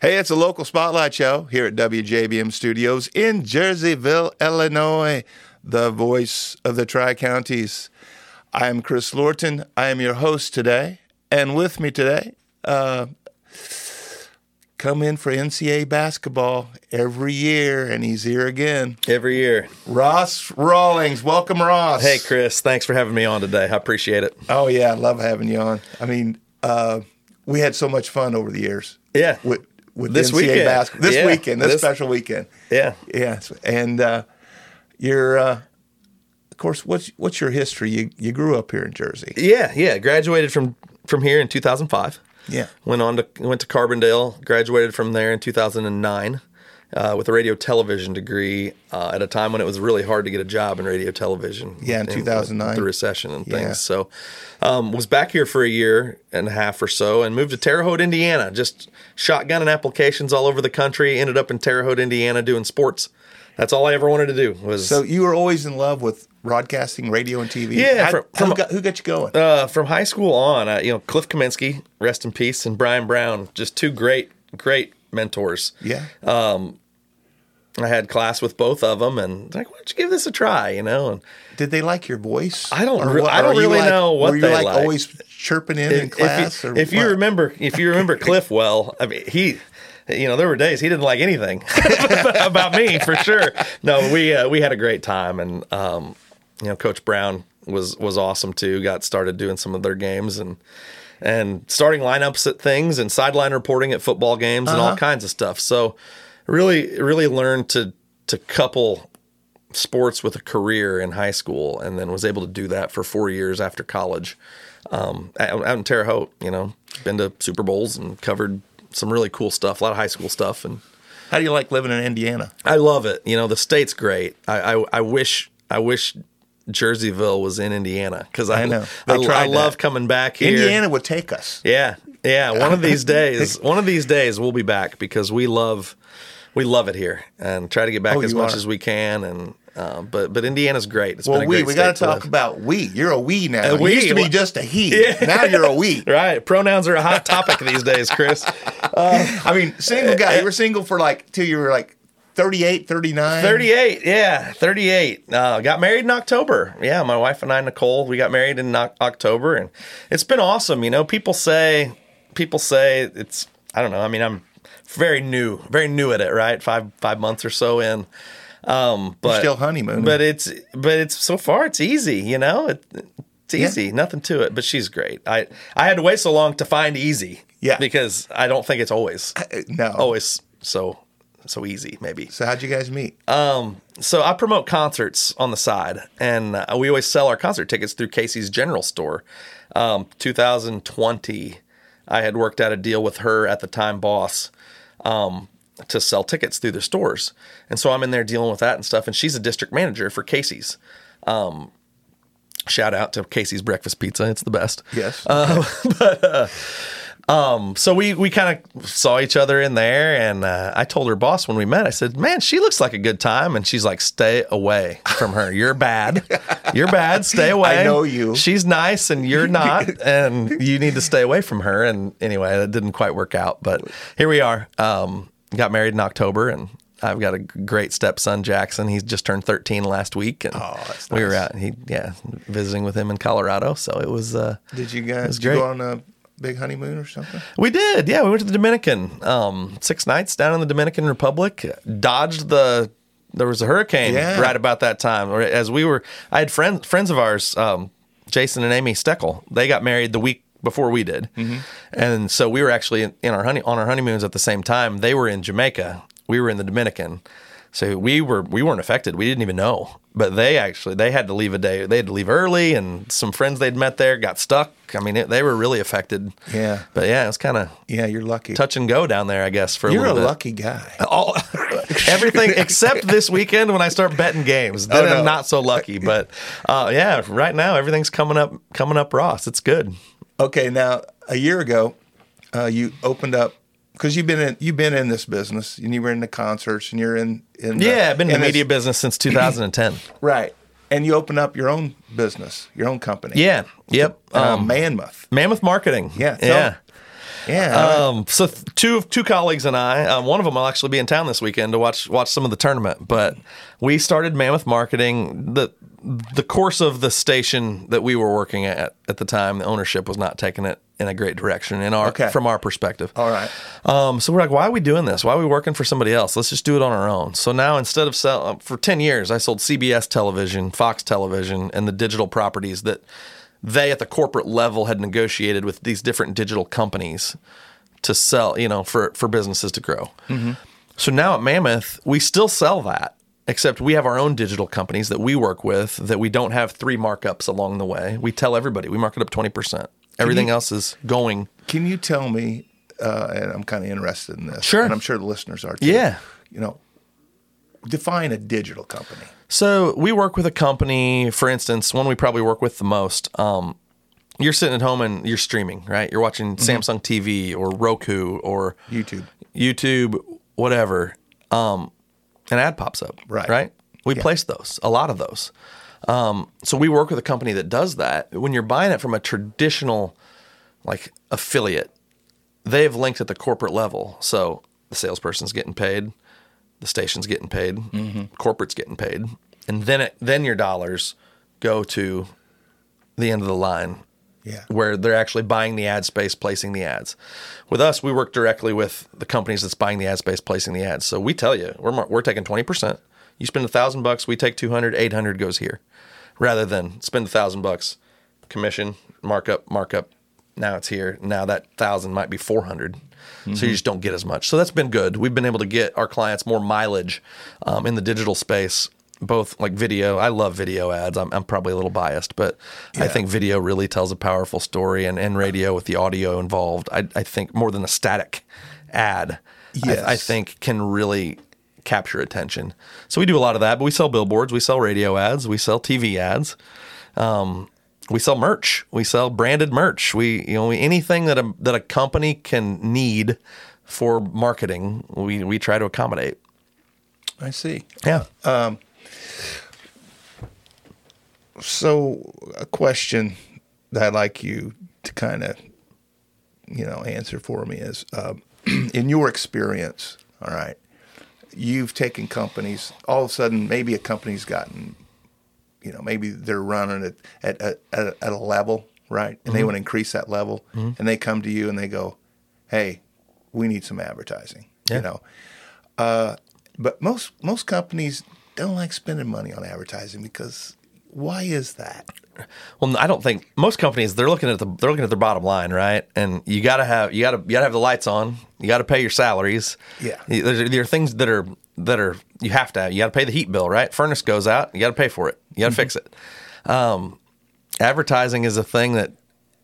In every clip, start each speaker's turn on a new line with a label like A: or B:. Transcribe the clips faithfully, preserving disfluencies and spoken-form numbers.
A: Hey, it's a local spotlight show here at W J B M Studios in Jerseyville, Illinois, the voice of the Tri-Counties. I am Chris Lorton. I am your host today. And with me today, uh, come in for N C A A basketball every year, and he's here again.
B: Every year.
A: Ross Rawlings. Welcome, Ross.
B: Hey, Chris. Thanks for having me on today. I appreciate it.
A: Oh, yeah. I love having you on. I mean, uh, we had so much fun over the years.
B: Yeah.
A: With, with
B: this
A: N C A A
B: weekend.
A: basketball. This
B: yeah.
A: weekend, this,
B: this
A: special weekend.
B: Yeah.
A: Yeah. And uh, you're, uh, of course, what's what's your history? You you grew up here in Jersey.
B: Yeah, yeah. Graduated from, from here in two thousand five.
A: Yeah.
B: Went on to went to Carbondale. Graduated from there in two thousand nine uh, with a radio television degree uh, at a time when it was really hard to get a job in radio television.
A: Yeah, in two thousand nine.
B: The recession and things.
A: Yeah.
B: So um, was back here for a year and a half or so and moved to Terre Haute, Indiana. Just shotgunning applications all over the country. Ended up in Terre Haute, Indiana doing sports. That's all I ever wanted to do was.
A: So you were always in love with broadcasting, radio, and T V?
B: Yeah.
A: How,
B: From,
A: who,
B: from,
A: got, who got you going?
B: Uh, from high school on, uh, you know, Cliff Kaminsky, rest in peace, and Brian Brown, just two great, great mentors.
A: Yeah.
B: Um, I had class with both of them, and like, why don't you give this a try? You know, and
A: Did they like your voice?
B: I don't.
A: Or
B: Re-
A: what-
B: I
A: or
B: don't
A: you
B: really
A: like,
B: know what
A: were you
B: they
A: like.
B: like.
A: Always chirping in in class,
B: if you,
A: or
B: if you
A: what?
B: remember, if you remember Cliff well, I mean, he. You know, there were days he didn't like anything about me for sure. No, we uh, we had a great time, and um, you know, Coach Brown was was awesome too. Got started doing some of their games and and starting lineups at things and sideline reporting at football games and
A: Uh-huh.
B: all kinds of stuff. So really, really learned to to couple sports with a career in high school, and then was able to do that for four years after college um, out, out in Terre Haute. You know, been to Super Bowls and covered some really cool stuff, a lot of high school stuff. And
A: How do you like living in Indiana?
B: I love it. You know, the state's great. I, I, I wish I wish Jerseyville was in Indiana because I,
A: I know.
B: I,
A: They
B: I
A: tried
B: love
A: that.
B: coming back here.
A: Indiana would take us.
B: Yeah, yeah. One of these days, one of these days, we'll be back because we love we love it here and try to get back
A: Oh,
B: as
A: you
B: much
A: are.
B: as we can. And uh, but but Indiana's great. It's
A: Well,
B: been a
A: we
B: great
A: we
B: state
A: got to
B: to
A: talk
B: live.
A: about we. You're a we now.
B: A we?
A: You used to be
B: Well-
A: just a he. Now you're a we.
B: Right. Pronouns are a hot topic these days, Chris.
A: I mean, single guy. You were single for like till you were like thirty-eight, thirty-nine.
B: thirty-eight, yeah, thirty-eight. Uh, got married in October. Yeah, my wife and I, Nicole, we got married in Oc- October, and it's been awesome. You know, people say, people say it's. I don't know. I mean, I'm very new, very new at it. Right, five five months or so in. Um, but
A: You're still honeymooning.
B: But it's but it's so far it's easy. You know, it, it's
A: Yeah.
B: easy, nothing to it. But she's great. I I had to wait so long to find easy.
A: Yeah.
B: because I don't think it's always
A: Uh, no.
B: always so so easy. Maybe.
A: So how'd you guys meet?
B: Um, so I promote concerts on the side, and uh, we always sell our concert tickets through Casey's General Store. Um, two thousand twenty, I had worked out a deal with her at the time boss um, to sell tickets through their stores, and so I'm in there dealing with that and stuff. And she's a district manager for Casey's. Um, shout out to Casey's Breakfast Pizza; it's the best.
A: Yes.
B: Uh, but uh, um, so we we kind of saw each other in there, and uh, I told her boss when we met, I said, "Man, she looks like a good time," and she's like, "Stay away from her. You're bad. You're bad. Stay away.
A: I know you.
B: She's nice, and you're not, and you need to stay away from her." And anyway, that didn't quite work out, but here we are. Um, got married in October, and I've got a great stepson, Jackson. He's just turned thirteen last week, and
A: Oh, that's
B: we were
A: nice.
B: out. He yeah, visiting with him in Colorado, so it was. Uh,
A: Did you
B: it
A: guys
B: was
A: did you
B: great.
A: go on a big honeymoon or something?
B: We did, yeah. We went to the Dominican, um, six nights down in the Dominican Republic. Dodged the there was a hurricane
A: Yeah.
B: right about that time. Or as we were, I had friends friends of ours, um, Jason and Amy Steckel. They got married the week before we did,
A: Mm-hmm.
B: and so we were actually in, in our honey on our honeymoons at the same time. They were in Jamaica. We were in the Dominican. So we were we weren't affected. We didn't even know. But they actually they had to leave a day. They had to leave early, and some friends they'd met there got stuck. I mean, it, they were really affected.
A: Yeah.
B: But yeah, it was kind of
A: Yeah, you're lucky.
B: touch and go down there, I guess. For a
A: You're a
B: little bit.
A: lucky guy.
B: All, everything except this weekend when I start betting games. Then
A: Oh, no.
B: I'm not so lucky. But uh, yeah, right now everything's coming up coming up, Ross. It's good.
A: Okay, now a year ago, uh, you opened up because you've been in you've been in this business and you were in the concerts and you're in in the,
B: Yeah, I've been in the
A: this-
B: media business since two thousand ten.
A: right, and you opened up your own business, your own company.
B: Yeah. Yep.
A: uh,
B: Um,
A: Mammoth.
B: Mammoth Marketing.
A: Yeah, tell
B: Yeah.
A: me. Yeah.
B: Um, so th- two two colleagues and I, um, one of them will actually be in town this weekend to watch watch some of the tournament. But we started Mammoth Marketing. The the course of the station that we were working at at the time, the ownership was not taking it in a great direction in our
A: Okay.
B: from our perspective.
A: All right.
B: Um, so we're like, why are we doing this? Why are we working for somebody else? Let's just do it on our own. So now instead of sell uh, for ten years, I sold C B S Television, Fox Television, and the digital properties that they at the corporate level had negotiated with these different digital companies to sell, you know, for, for businesses to grow. Mm-hmm. So now at Mammoth, we still sell that, except we have our own digital companies that we work with that we don't have three markups along the way. We tell everybody, we mark it up twenty percent. Everything
A: you,
B: else is going.
A: Can you tell me, uh, and I'm kind of interested in this.
B: Sure.
A: And I'm sure the listeners are too.
B: Yeah.
A: You know, define a digital company.
B: So we work with a company, for instance, one we probably work with the most. Um, you're sitting at home and you're streaming, right? You're watching mm-hmm. Samsung T V or Roku or
A: YouTube,
B: YouTube, whatever. Um, an ad pops up,
A: right?
B: Right. We
A: yeah.
B: place those, a lot of those. Um, so we work with a company that does that. When you're buying it from a traditional, like affiliate, they've linked at the corporate level. So the salesperson's getting paid. The station's getting paid, mm-hmm. corporate's getting paid, and then it, then your dollars go to the end of the line,
A: yeah,
B: where they're actually buying the ad space, placing the ads. With us, we work directly with the companies that's buying the ad space, placing the ads. So we tell you, we're we're taking twenty percent. You spend a thousand bucks, we take two hundred, eight hundred goes here, rather than spend a thousand bucks, commission, markup, markup. Now it's here. Now that thousand might be four hundred. Mm-hmm. So you just don't get as much. So that's been good. We've been able to get our clients more mileage um, in the digital space, both like video. I love video ads. I'm, I'm probably a little biased, but yeah. I think video really tells a powerful story, and, and radio with the audio involved, I, I think more than a static ad,
A: yes.
B: I, I think can really capture attention. So we do a lot of that, but we sell billboards, we sell radio ads, we sell T V ads. Um, We sell merch. We sell branded merch. We, you know, anything that a that a company can need for marketing, we we try to accommodate.
A: I see.
B: Yeah.
A: Um, so a question that I'd like you to kind of, you know, answer for me is, um, in your experience, all right, you've taken companies, all of a sudden maybe a company's gotten, you know, maybe they're running it at, at, at, at a level, right? And mm-hmm. they want to increase that level. Mm-hmm. And they come to you and they go, hey, we need some advertising, yeah. you know. Uh, but most most companies don't like spending money on advertising because why is that?
B: Well, I don't think most companies, they're looking at the they're looking at their bottom line, right? And you got to have you got to you got to have the lights on. You got to pay your salaries.
A: Yeah.
B: There, there are things that are that are you have to have. You got to pay the heat bill, right? Furnace goes out, you got to pay for it. You got to mm-hmm. fix it. Um, advertising is a thing that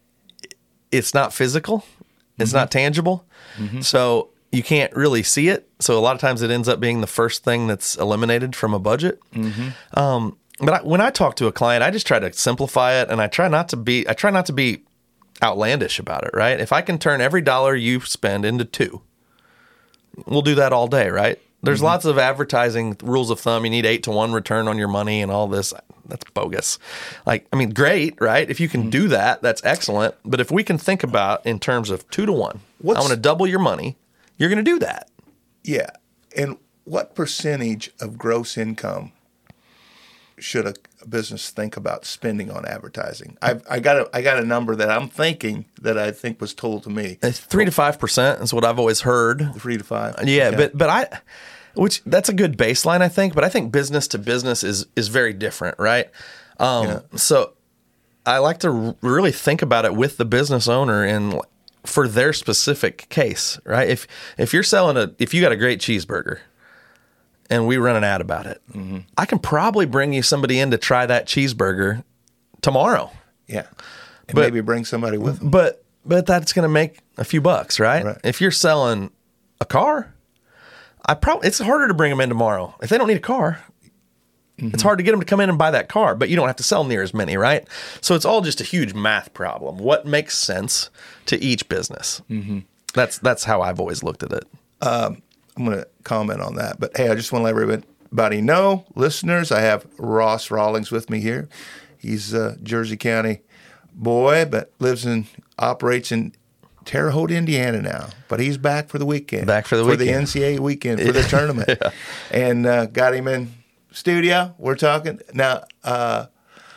B: it's not physical. It's mm-hmm. not tangible. Mm-hmm. So you can't really see it. So a lot of times it ends up being the first thing that's eliminated from a budget. Mm-hmm. Um, but I, when I talk to a client, I just try to simplify it, and I try not to be I try not to be outlandish about it, right? If I can turn every dollar you spend into two, we'll do that all day, right? There's mm-hmm. lots of advertising rules of thumb. You need eight to one return on your money and all this. That's bogus. Like, I mean, great, right? If you can mm-hmm. do that, that's excellent. But if we can think about in terms of two to one, What's, I want to double your money, you're going to do that.
A: Yeah. And what percentage of gross income should a, a business think about spending on advertising? I've, I got a I got a number that I'm thinking that I think was told to me.
B: It's three to five percent is what I've always heard.
A: Three to five.
B: Yeah,
A: okay.
B: but but I, which that's a good baseline, I think. But I think business to business is is very different, right? Um, yeah. So I like to r- really think about it with the business owner and for their specific case, right? If if you're selling a if you got a great cheeseburger, and we run an ad about it, mm-hmm. I can probably bring you somebody in to try that cheeseburger tomorrow.
A: Yeah. And
B: but,
A: maybe bring somebody with them.
B: But but that's going to make a few bucks, right?
A: right?
B: If you're selling a car, I probably it's harder to bring them in tomorrow. If they don't need a car, mm-hmm. it's hard to get them to come in and buy that car, but you don't have to sell near as many, right? So it's all just a huge math problem. What makes sense to each business? Mm-hmm. That's that's how I've always looked at it.
A: Um, I'm going to comment on that. But, hey, I just want to let everybody know, listeners, I have Ross Rawlings with me here. He's a Jersey County boy, but lives and operates in Terre Haute, Indiana now, but he's back for the weekend.
B: Back for the
A: for
B: weekend.
A: the N C A A weekend for the tournament,
B: Yeah.
A: and uh, got him in studio. We're talking now. Uh,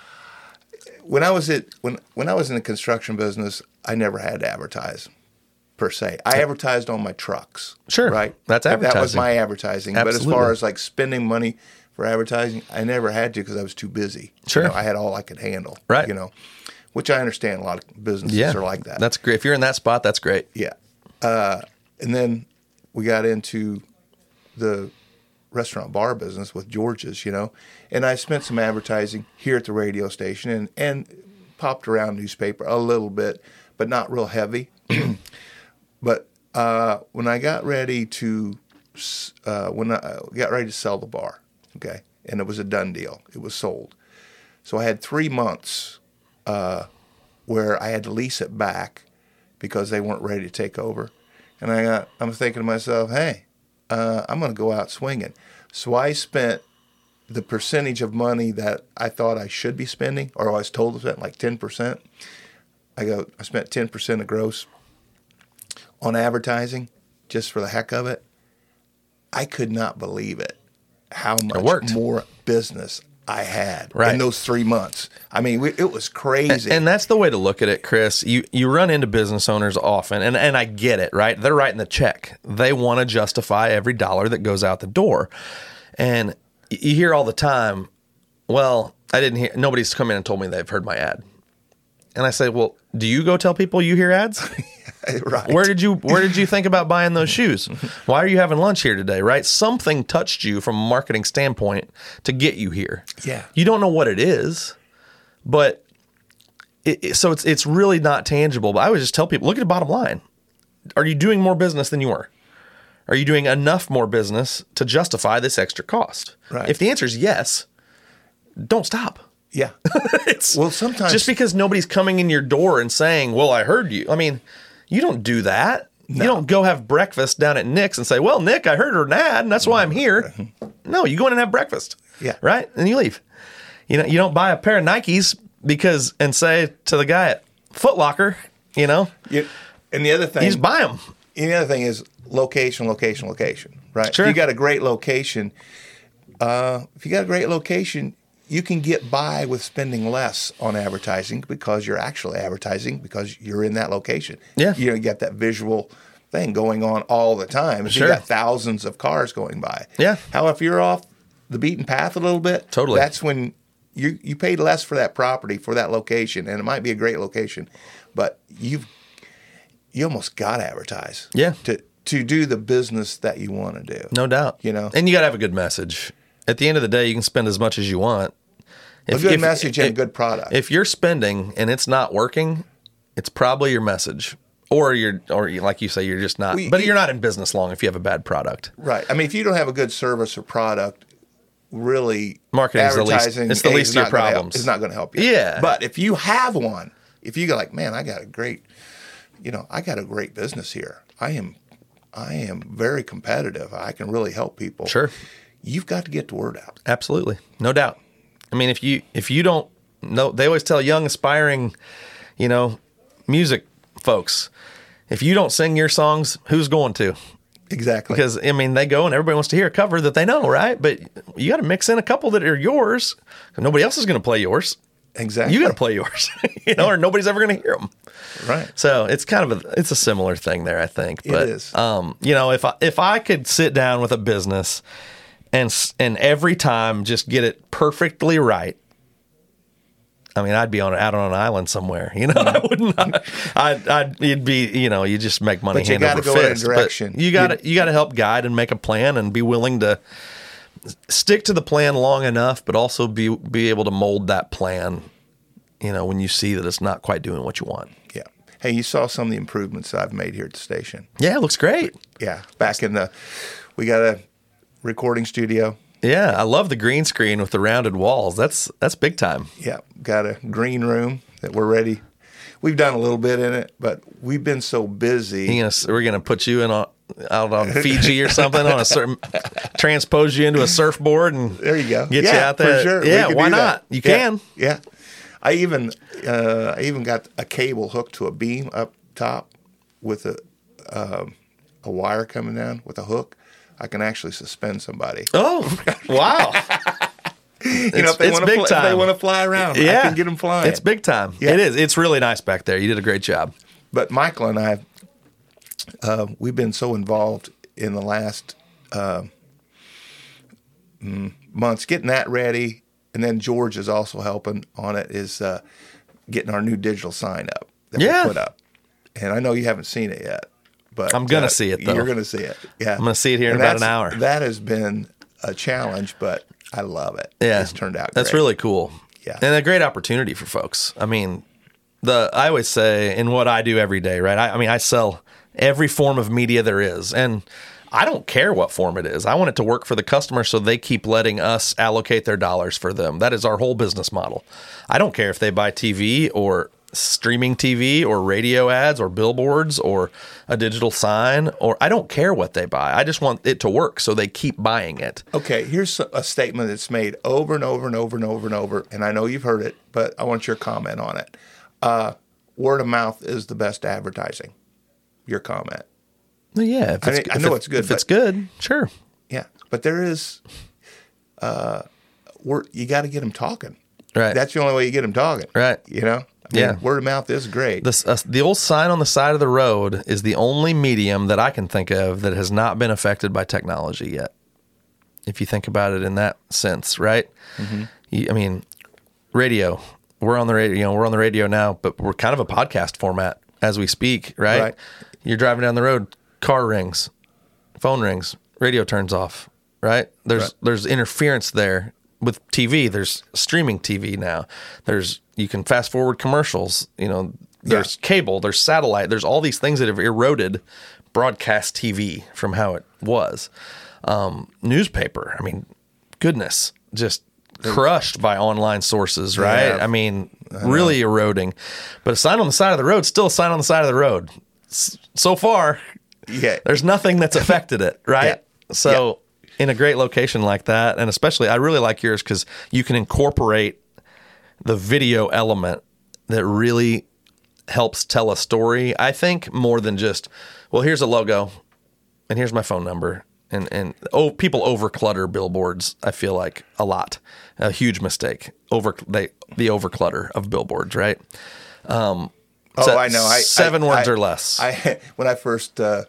A: when I was at when when I was in the construction business, I never had to advertise per se. I advertised on my trucks.
B: Sure.
A: Right.
B: That's
A: That was
B: advertising.
A: my advertising. But as
B: Absolutely.
A: far as like spending money for advertising, I never had to because I was too busy.
B: Sure.
A: You know, I had all I could handle.
B: Right.
A: You know, which I understand a lot of businesses
B: Yeah.
A: are like that.
B: That's great. If you're in that spot, that's great.
A: Yeah. Uh, and then we got into the restaurant bar business with George's, you know, and I spent some advertising here at the radio station and, and popped around newspaper a little bit, but not real heavy. But uh, when I got ready to, uh, when I got ready to sell the bar, okay, and it was a done deal, it was sold. So I had three months uh, where I had to lease it back because they weren't ready to take over. And I got, I'm thinking to myself, hey, uh, I'm going to go out swinging. So I spent the percentage of money that I thought I should be spending, or I was told to spend, like ten percent. I go, I spent ten percent of gross on advertising just for the heck of it. I could not believe it, how much
B: worked.
A: more business I had
B: Right.
A: in those three months. I mean, we, it was crazy.
B: And that's the way to look at it, Chris. You you run into business owners often, and, and I get it, right? They're writing the check. They want to justify every dollar that goes out the door. And you hear all the time, well, I didn't hear, nobody's come in and told me they've heard my ad. And I say, well, do you go tell people you hear ads?
A: Right.
B: Where did you Where did you think about buying those shoes? Why are you having lunch here today? Right? Something touched you from a marketing standpoint to get you here.
A: Yeah.
B: You don't know what it is, but it, it- so it's it's really not tangible. But I would just tell people, look at the bottom line. Are you doing more business than you were? Are you doing enough more business to justify this extra cost?
A: Right.
B: If the answer is yes, don't stop.
A: Yeah.
B: It's
A: Well, sometimes
B: just because nobody's coming in your door and saying, "Well, I heard you." I mean, you don't do that. You don't go have breakfast down at Nick's and say, "Well, Nick, I heard an ad, and that's why I'm here." No, you go in and have breakfast.
A: Yeah.
B: Right, and you leave. You know, you don't buy a pair of Nikes because and say to the guy at Foot Locker, you know,
A: You, and the other thing,
B: you just buy them.
A: and the other thing is location, location, location. Right.
B: Sure.
A: If you got a great location, uh, if you got a great location, you can get by with spending less on advertising because you're actually advertising because you're in that location.
B: Yeah.
A: You know, you got that visual thing going on all the time. If
B: Sure.
A: you got thousands of cars going by.
B: Yeah.
A: How if you're off the beaten path a little bit?
B: Totally.
A: That's when you you paid less for that property, for that location, and it might be a great location, but you've you almost got to advertise.
B: Yeah.
A: To to do the business that you want to do.
B: No doubt.
A: You know?
B: and you got to have a good message. At the end of the day, you can spend as much as you want.
A: A
B: If-
A: good
B: if-
A: message and a
B: if-
A: good product.
B: If you're spending and it's not working, it's probably your message, or you're, or you- like you say, you're just not.
A: Well,
B: but
A: you-
B: you're not in business long if you have a bad product.
A: Right. I mean, if you don't have a good service or product, really,
B: Marketing is the least-
A: advertising
B: it's the
A: is
B: least of your
A: not gonna help-
B: problems.
A: It's not going to help you.
B: Yeah.
A: But if you have one, if you go like, man, I got a great, you know, I got a great business here. I am, I am very competitive. I can really help people.
B: Sure.
A: You've got to get the word out.
B: Absolutely, no doubt. I mean, if you if you don't know, they always tell young aspiring, you know, music folks, if you don't sing your songs, who's going to?
A: Exactly.
B: Because I mean, they go and everybody wants to hear a cover that they know, right? But you got to mix in a couple that are yours. Nobody else is going to play yours.
A: exactly.
B: You got to play yours, you know, or nobody's ever going to hear them.
A: Right.
B: So it's kind of a it's a similar thing there, I think.
A: It
B: But,
A: is.
B: Um, you know, if I if I could sit down with a business and s- and every time just get it perfectly right, I mean, I'd be on out on an island somewhere. You know, I wouldn't. I'd, I'd you'd be you know you just make money
A: But you
B: hand
A: gotta
B: over
A: go in a
B: fist.
A: direction.
B: But you got to you got to help guide and make a plan and be willing to stick to the plan long enough, but also be be able to mold that plan. You know, when you see that it's not quite doing what you want.
A: Yeah. Hey, you saw some of the improvements I've made here at the station.
B: Yeah, it looks great.
A: Yeah. Back in the, we got a recording studio.
B: Yeah, I love the green screen with the rounded walls. That's that's big time.
A: Yeah. Got a green room that we're ready. We've done a little bit in it, but we've been so busy.
B: You gonna, we're gonna put you in on, out on Fiji or something on a certain transpose you into a surfboard and
A: There you go.
B: get
A: yeah,
B: you out there.
A: For sure. We
B: Yeah,
A: could
B: why
A: do
B: not?
A: that.
B: You
A: Yeah,
B: can.
A: Yeah. I even uh, I even got a cable hooked to a beam up top with a um, a wire coming down with a hook, I can actually suspend somebody.
B: Oh, wow.
A: You know, if they want to fly, if they want to fly around,
B: yeah.
A: I can get them flying.
B: It's big time.
A: Yeah.
B: It is. It's really nice back there. You did a great job.
A: But Michael and I, uh, we've been so involved in the last uh, months getting that ready, and then George is also helping on it. Is uh, getting our new digital sign up that
B: yeah.
A: we put up, and I know you haven't seen it yet, but
B: I'm gonna
A: uh,
B: see it though.
A: You're gonna see it. Yeah,
B: I'm gonna see it here
A: and
B: in about an hour.
A: That has been a challenge, but I love it.
B: Yeah,
A: it's turned out.
B: That's
A: great.
B: really cool.
A: Yeah,
B: and a great opportunity for folks. I mean, the I always say in what I do every day, right? I, I mean, I sell every form of media there is, and I don't care what form it is. I want it to work for the customer so they keep letting us allocate their dollars for them. That is our whole business model. I don't care if they buy T V or streaming T V or radio ads or billboards or a digital sign, or I don't care what they buy. I just want it to work so they keep buying it.
A: Okay, here's a statement that's made over and over and over and over and over, and I know you've heard it, but I want your comment on it. Uh, word of mouth is the best advertising. Your comment.
B: Well, yeah, if
A: I,
B: it's,
A: mean, I
B: if
A: know
B: it,
A: it's good.
B: If it's good, sure.
A: Yeah, but there is, uh, we're, you got to get them talking.
B: Right.
A: That's the only way you get them talking.
B: Right.
A: You know? I mean,
B: Yeah.
A: word of mouth is great.
B: The, uh, the old sign on the side of the road is the only medium that I can think of that has not been affected by technology yet. If you think about it in that sense, right? Mm-hmm. You, I mean, radio. We're on the radio. You know, we're on the radio now, but we're kind of a podcast format as we speak, right?
A: Right.
B: You're driving down the road, car rings, phone rings, radio turns off, right? There's
A: Right.
B: there's interference there with T V. There's streaming T V now. There's you can fast forward commercials. You know, there's
A: Yeah.
B: cable. There's satellite. There's all these things that have eroded broadcast T V from how it was. Um, newspaper. I mean, goodness, just crushed by online sources, right?
A: Yeah.
B: I mean, really eroding. But a sign on the side of the road, still a sign on the side of the road. S- So far,
A: Yeah.
B: there's nothing that's affected it, right?
A: Yeah.
B: So in a great location like that, and especially I really like yours because you can incorporate the video element that really helps tell a story, I think, more than just, well, here's a logo and here's my phone number. And, and oh, people overclutter billboards, I feel like, a lot. A huge mistake. Over they the overclutter of billboards, right? Um,
A: Oh,
B: se-
A: I know. I,
B: seven
A: I,
B: words
A: I,
B: or less.
A: I when I first uh,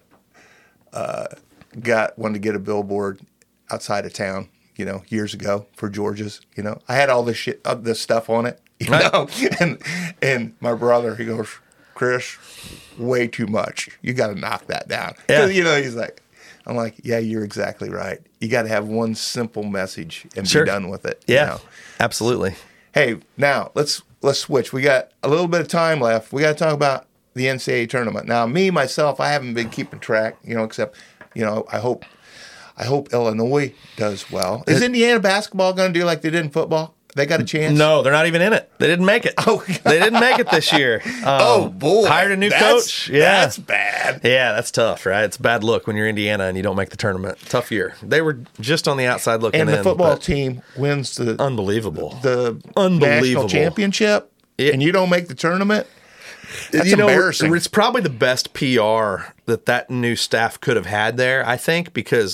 A: uh, got wanted to get a billboard outside of town, you know, years ago for George's, you know, I had all this shit, uh, this stuff on it, you
B: Right.
A: know, and and my brother, he goes, Chris, way too much. You got to knock that down.
B: Yeah.
A: You know, he's like, I'm like, yeah, you're exactly right. You got to have one simple message and
B: Sure.
A: be done with it.
B: yeah,
A: You know?
B: absolutely.
A: Hey, now let's let's switch. We got a little bit of time left. We got to talk about the N C double A tournament. Now, me myself, I haven't been keeping track. You know, except you know, I hope I hope Illinois does well. Is
B: It-
A: Indiana basketball going to do like they did in football? They got a chance.
B: No, they're not even in it. They didn't make it.
A: Oh,
B: they didn't make it this year. Um,
A: Oh boy,
B: hired a new
A: That's-
B: coach. Yeah,
A: that's bad.
B: yeah, that's tough, right? It's a bad look when you're Indiana and you don't make the tournament. Tough year. They were just on the outside looking
A: And the
B: in,
A: football
B: but
A: team wins the
B: unbelievable.
A: the
B: Unbelievable.
A: national championship,
B: It-
A: and you don't make the tournament. That's
B: you know,
A: embarrassing.
B: it's probably the best P R that that new staff could have had there, I think, because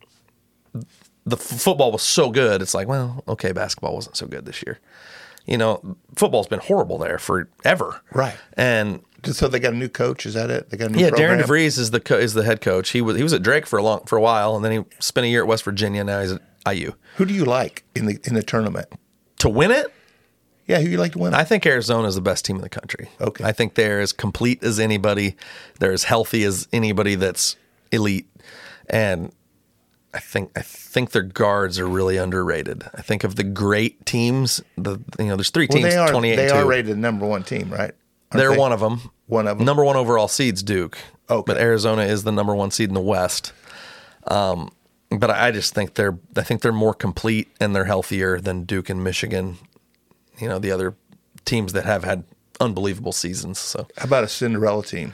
B: the f- football was so good. It's like, well, okay, basketball wasn't so good this year. You know, football's been horrible there forever.
A: Right.
B: And
A: So they got a new coach. Is that it? They got a new
B: yeah,
A: program?
B: Darren DeVries is the co- is the head coach. He was he was at Drake for a long for a while, and then he spent a year at West Virginia. Now he's at I U.
A: Who do you like in the in the tournament?
B: To win it,
A: Yeah, who you like to win?
B: I think Arizona is the best team in the country.
A: Okay.
B: I think they're as complete as anybody. They're as healthy as anybody that's elite. And I think I think their guards are really underrated. I think of the great teams, the you know, there's three
A: well,
B: teams,
A: they are
B: twenty-eight
A: they
B: and
A: are
B: two.
A: rated the number one team, right? Aren't
B: They're
A: they?
B: one of them.
A: One of them.
B: Number one overall seed's Duke.
A: Okay.
B: But Arizona is the number one seed in the West. Um, but I just think they're I think they're more complete and they're healthier than Duke and Michigan. You know, the other teams that have had unbelievable seasons. So
A: How about a Cinderella team?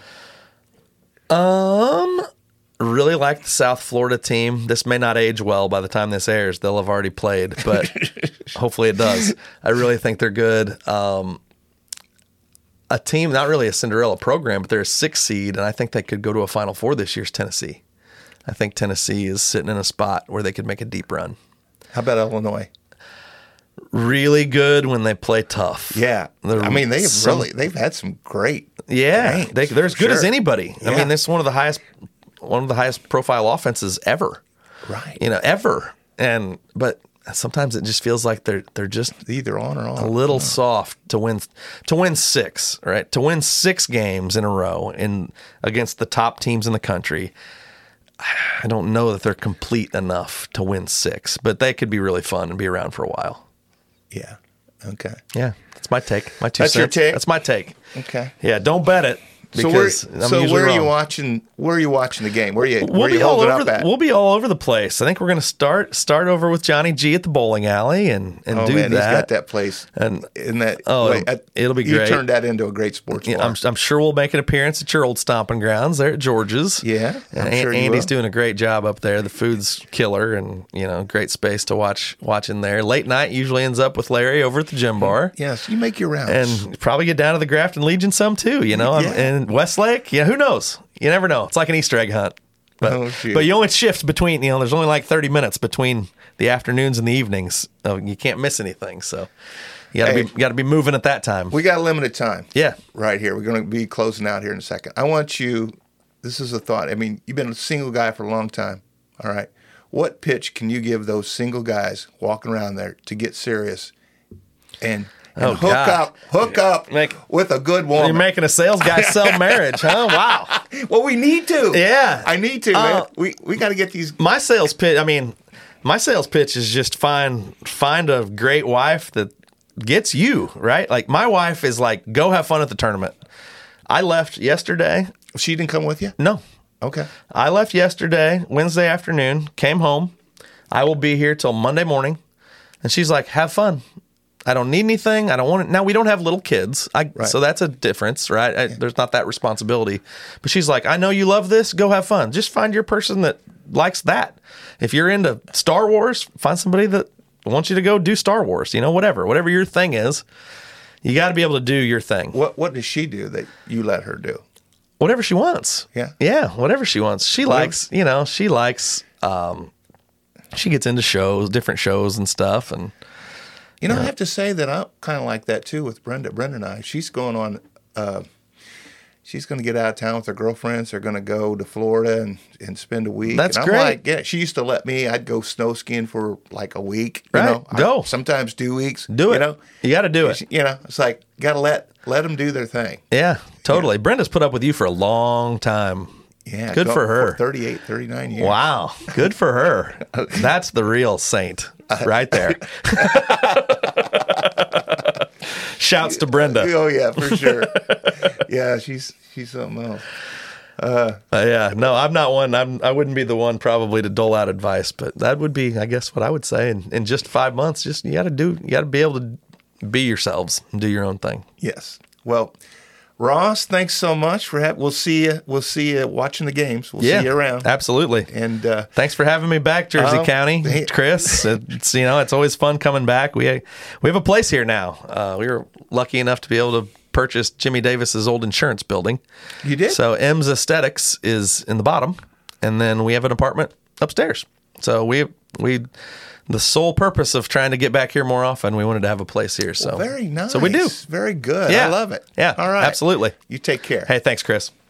B: Um, really like the South Florida team. This may not age well by the time this airs. They'll have already played, but hopefully it does. I really think they're good. Um, a team, not really a Cinderella program, but they're a six seed, and I think they could go to a Final Four this year's Tennessee. I think Tennessee is sitting in a spot where they could make a deep run.
A: How about Illinois?
B: Really good when they play tough.
A: Yeah,
B: They're
A: I mean they've
B: some-
A: really they've had some great
B: Yeah,
A: games,
B: they, they're as
A: for
B: good as
A: sure.
B: anybody. I
A: Yeah.
B: mean, this is one of the highest, one of the highest profile offenses ever.
A: Right.
B: You know, ever. And but sometimes it just feels like they're they're just
A: Either on or off.
B: a little soft to win to win six, right? To win six games in a row in against the top teams in the country. I don't know that they're complete enough to win six, but they could be really fun and be around for a while.
A: Yeah. Okay.
B: Yeah, that's my take. My two
A: That's your
B: cents.
A: take?
B: That's my take.
A: Okay.
B: Yeah, don't bet it.
A: So where,
B: Because I'm
A: so
B: usually
A: where are you
B: wrong.
A: watching? Where are you watching the game? Where are you?
B: We'll
A: where are
B: be
A: you
B: all
A: holding
B: over.
A: up
B: The,
A: at?
B: we'll be all over the place. I think we're going to start start over with Johnny G at the bowling alley and and
A: oh
B: do
A: man,
B: that.
A: he's got that place.
B: And
A: in that,
B: oh,
A: wait,
B: it'll- it'll be
A: you
B: great.
A: turned that into a great sports
B: Yeah,
A: bar.
B: I'm, I'm sure we'll make an appearance at your old stomping grounds there at George's.
A: Yeah, I'm
B: and
A: sure you
B: Andy's
A: will.
B: doing a great job up there. The food's killer, and you know, great space to watch watch in there. Late night usually ends up with Larry over at the gym bar.
A: Yes, you make your rounds.
B: And probably get down to the Grafton Legion some too, you know. I'm-
A: Yeah.
B: And Westlake, yeah, who knows? You never know. It's like an Easter egg hunt. But,
A: Oh, shoot.
B: but you only shift between, you know, there's only like thirty minutes between the afternoons and the evenings. So you can't miss anything. So you got to
A: Hey.
B: be got to be moving at that time.
A: we got limited time.
B: yeah.
A: Right here. We're going to be closing out here in a second. I want you, this is a thought. I mean, you've been a single guy for a long time. All right. What pitch can you give those single guys walking around there to get serious and, and
B: Oh,
A: hook
B: God.
A: up hook up
B: Make-
A: with a good
B: You're
A: woman?
B: making a sales guy sell marriage, huh? Wow.
A: Well, we need to.
B: Yeah.
A: I need to, man.
B: Uh,
A: We we got to get these.
B: My sales pitch, I mean, my sales pitch is just find find a great wife that gets you, right? Like my wife is like, go have fun at the tournament. I left yesterday.
A: She didn't come with you?
B: No.
A: Okay.
B: I left yesterday, Wednesday afternoon, came home. I will be here till Monday morning. And she's like, have fun. I don't need anything. I don't want it. Now, we don't have little kids. I,
A: Right.
B: So that's a difference, right? I, there's not that responsibility. But she's like, I know you love this. Go have fun. Just find your person that likes that. If you're into Star Wars, find somebody that wants you to go do Star Wars, you know, whatever. Whatever your thing is, you got to be able to do your thing.
A: What what does she do that you let her do?
B: Whatever she wants.
A: Yeah.
B: Yeah, whatever she wants. She likes, you know, she likes, um, she gets into shows, different shows and stuff. And
A: You know, I have to say that I'm kind of like that too with Brenda. Brenda and I, she's going on, uh, she's going to get out of town with her girlfriends. They're going to go to Florida and, and spend a week.
B: That's
A: and I'm
B: great.
A: like, yeah, she used to let me, I'd go snow skiing for like a week. You
B: Right.
A: know, I
B: Go.
A: sometimes two weeks.
B: do it.
A: You know,
B: You got to do it.
A: you know, it's like, got to let, let them do their thing.
B: Yeah, totally. Brenda's put up with you for a long time.
A: Yeah.
B: Good
A: go-
B: for her.
A: thirty-eight, thirty-nine years.
B: Wow. Good for her. That's the real saint right there. Shouts to Brenda.
A: Oh yeah, for sure. Yeah, she's, she's something else.
B: Uh, yeah, no, I'm not one. I'm, I wouldn't be the one probably to dole out advice, but that would be, I guess, what I would say. In, in just five months, just you got to do, you got to be able to be yourselves and do your own thing.
A: Yes. Well, Ross, thanks so much for having. We'll see you. We'll see you watching the games. We'll
B: Yeah,
A: see you around.
B: absolutely.
A: And uh,
B: Thanks for having me back, Jersey
A: Oh,
B: County,
A: hey.
B: Chris. It's you know it's always fun coming back. We we have a place here now. Uh, we were lucky enough to be able to purchase Jimmy Davis's old insurance building.
A: you did.
B: So M's Aesthetics is in the bottom, and then we have an apartment upstairs. So we we the sole purpose of trying to get back here more often, we wanted to have a place here. So
A: Very nice.
B: So we do.
A: Very good.
B: Yeah,
A: I love it.
B: Yeah.
A: All right.
B: Absolutely.
A: You take care.
B: Hey, thanks, Chris.